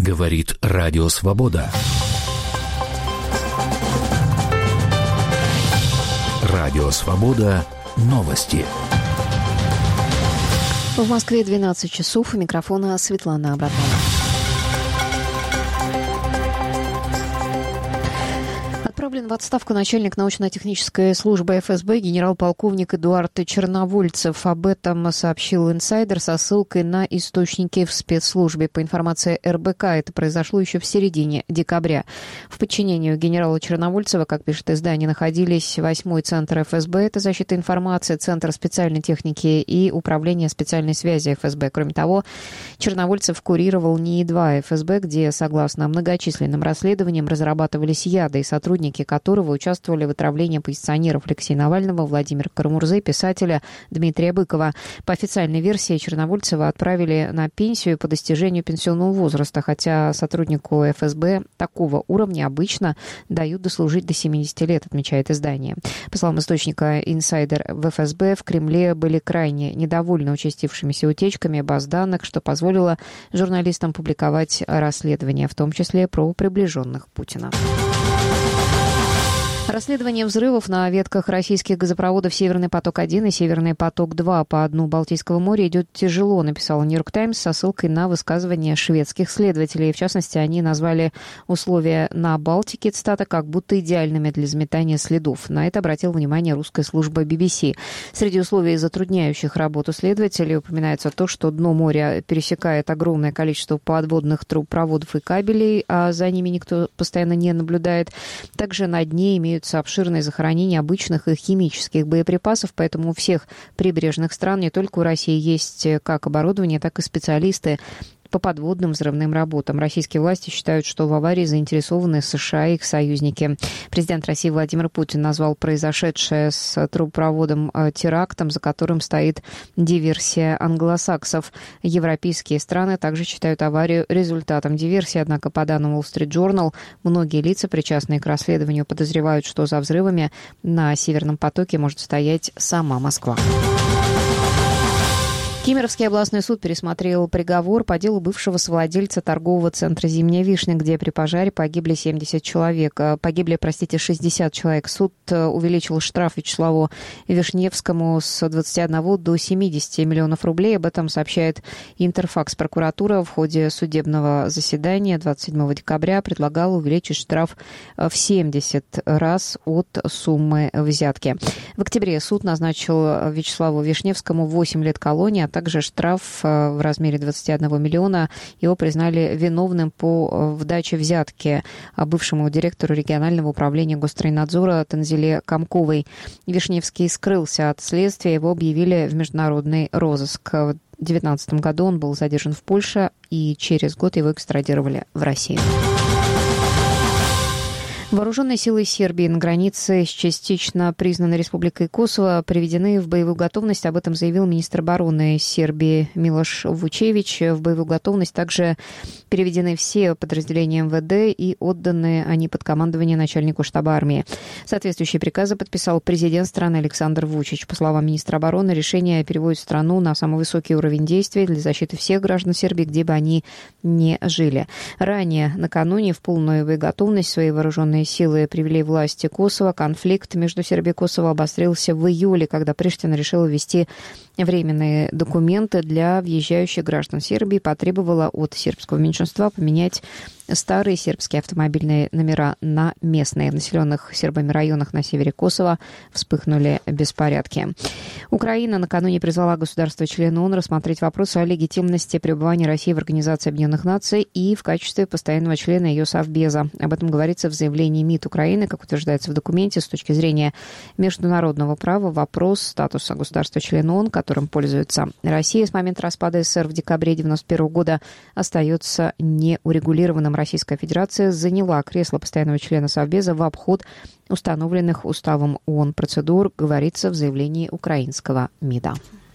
Говорит Радио Свобода. Радио Свобода. Новости. В Москве 12 часов. У микрофона Светлана Абрамова. Отправлен в отставку начальник научно-технической службы ФСБ генерал-полковник Эдуард Черновольцев. Об этом сообщил инсайдер со ссылкой на источники в спецслужбе. По информации РБК, это произошло еще в середине декабря. В подчинении у генерала Черновольцева, как пишет издание, находились 8-й центр ФСБ, это защита информации, Центр специальной техники и Управление специальной связи ФСБ. Кроме того, Черновольцев курировал НИИ-2 ФСБ, где, согласно многочисленным расследованиям, разрабатывались яды, и сотрудники которого участвовали в отравлении оппозиционеров Алексея Навального, Владимира Карамурзы, писателя Дмитрия Быкова. По официальной версии, Черновольцева отправили на пенсию по достижению пенсионного возраста, хотя сотруднику ФСБ такого уровня обычно дают дослужить до 70 лет, отмечает издание. По словам источника инсайдер в ФСБ, в Кремле были крайне недовольны участившимися утечками баз данных, что позволило журналистам публиковать расследования, в том числе про приближенных Путина. Расследование взрывов на ветках российских газопроводов «Северный поток-1» и «Северный поток-2» по дну Балтийского моря идет тяжело, написал «Нью-Йорк Таймс» со ссылкой на высказывания шведских следователей. В частности, они назвали условия на Балтике, цитата, как будто идеальными для заметания следов. На это обратила внимание русская служба BBC. Среди условий, затрудняющих работу следователей, упоминается то, что дно моря пересекает огромное количество подводных трубопроводов и кабелей, а за ними никто постоянно не наблюдает. Также на дне имеются обширные захоронения обычных и химических боеприпасов, поэтому у всех прибрежных стран, не только у России, есть как оборудование, так и специалисты по подводным взрывным работам. Российские власти считают, что в аварии заинтересованы США и их союзники. Президент России Владимир Путин назвал произошедшее с трубопроводом терактом, за которым стоит диверсия англосаксов. Европейские страны также считают аварию результатом диверсии, однако, по данным Wall Street Journal, многие лица, причастные к расследованию, подозревают, что за взрывами на Северном потоке может стоять сама Москва. Кемеровский областной суд пересмотрел приговор по делу бывшего совладельца торгового центра «Зимняя вишня», где при пожаре погибли 70 человек. Погибли, 60 человек. Суд увеличил штраф Вячеславу Вишневскому с 21 до 70 миллионов рублей. Об этом сообщает Интерфакс. Прокуратура в ходе судебного заседания 27 декабря предлагала увеличить штраф в 70 раз от суммы взятки. В октябре суд назначил Вячеславу Вишневскому 8 лет колонии, а также штраф в размере 21 миллиона. Его признали виновным по вдаче взятки бывшему директору регионального управления Гостройнадзора Танзиле Комковой. Вишневский скрылся от следствия, его объявили в международный розыск. В 2019 году он был задержан в Польше, и через год его экстрадировали в Россию. Вооруженные силы Сербии на границе с частично признанной Республикой Косово приведены в боевую готовность. Об этом заявил министр обороны Сербии Милош Вучевич. В боевую готовность также переведены все подразделения МВД и отданы они под командование начальнику штаба армии. Соответствующие приказы подписал президент страны Александр Вучич. По словам министра обороны, решение переводит страну на самый высокий уровень действий для защиты всех граждан Сербии, где бы они ни жили. Ранее, накануне, в полную боеготовность свои вооруженные силы привели власти Косово. Конфликт между Сербией и Косово обострился в июле, когда Приштина решила ввести временные документы для въезжающих граждан Сербии, потребовала от сербского меньшинства поменять старые сербские автомобильные номера на местные. В населенных сербами районах на севере Косово вспыхнули беспорядки. Украина накануне призвала государства-члены ООН рассмотреть вопрос о легитимности пребывания России в Организации Объединенных Наций и в качестве постоянного члена ее Совбеза. Об этом говорится в заявлении МИД Украины. Как утверждается в документе, с точки зрения международного права, вопрос статуса государства-члена ООН, которым пользуется Россия с момента распада СССР в декабре 1991 года, остается неурегулированным. Российская Федерация заняла кресло постоянного члена Совбеза в обход установленных уставом ООН процедур, говорится в заявлении украинского МИДа.